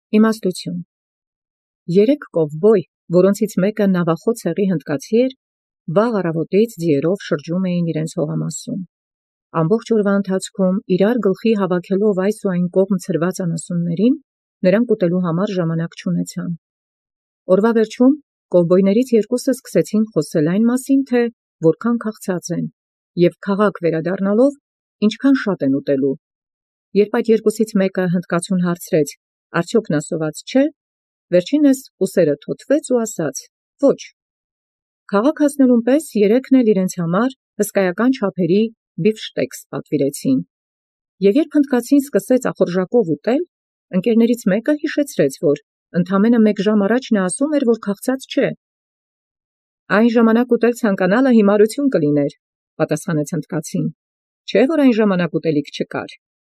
Իմաստություն։ Երեք կովբոյ, որոնցից մեկը նավախոտ ցեղի հնդկացի էր, վաղ առավոտից ձիերով շրջում էին իրենց հողամասում։ Ամբողջ օրվա ընթացքում իրար գլխի հավաքելով այս ու այն կողմ ցրված անասուններին, նրանք ուտելու համար ժամանակ չունեցան։ Օրվա վերջում կովբոյներից երկուսը սկսեցին խոսել այն մասին, թե որքան քաղցած են, և քաղաք վերադառնալով, ինչքան շատ են ուտելու։ Երբ այդ երկուսից մեկը հնդկացուն հարցրեց. «Արդյոք նա սոված չէ», վերջինս ուսերը թոթվեց ու ասաց. «Ոչ»։ Քաղաք հասնելուն պես երեքն էլ իրենց համար հսկայական չափերի բիֆշտեքս պատվիրեցին։ Եվ երբ հնդկացին սկսեց ախորժակով ուտել, ընկերներից մեկը հիշեցրեց, որ ընդամենը 1 ժամ առաջ նա ասում էր, որ քաղցած չէ։ «Այն ժամանակ ուտել ցանկանալը հիմարություն կլիներ», պատասխանեց հնդկացին, «չէ՞ որ այն ժամանակ ուտելիք չկար»։